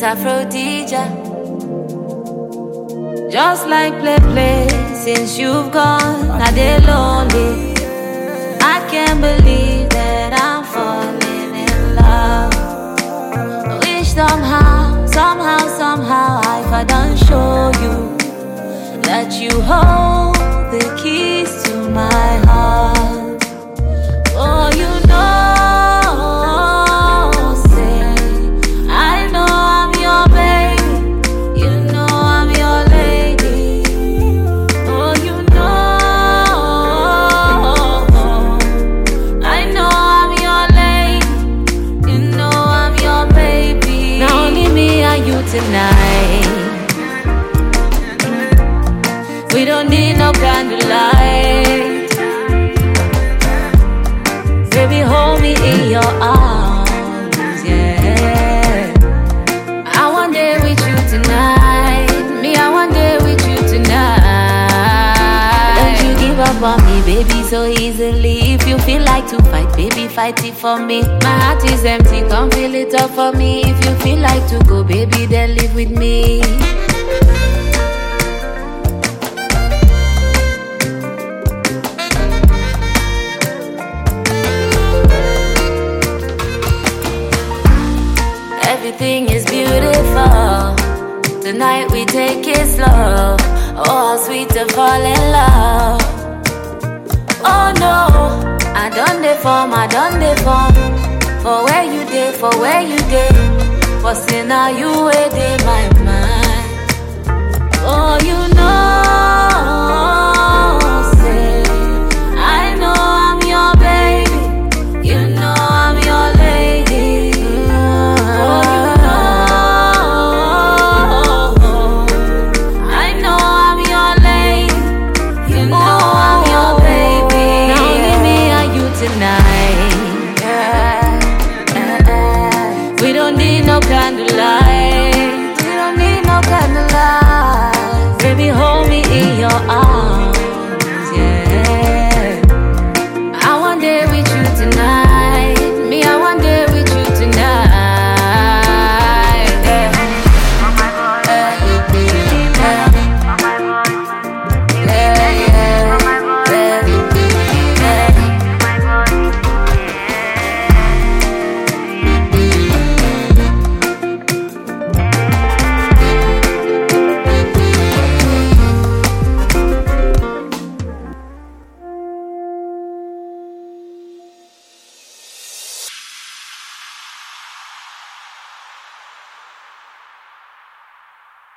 Aphrodisia. Just like play, since you've gone, I dey lonely. I can't believe that I'm falling in love. Wish somehow, if I don't show you that you hold the keys to my heart. Oh, you know. Tonight, we don't need no candlelight. Baby, hold me in your arms, yeah. I want day with you tonight. Me, I want day with you tonight. Don't you give up on me, baby, so easily. If you feel like to fight, baby, fight it for me. My heart is empty, come fill it up for me. If you feel like to go, baby, then live with me. Everything is beautiful. Tonight we take it slow. Oh, how sweet to fall in love. Oh no, I done the form. For where you did, For seeing how you wait in my mind. Oh, you know.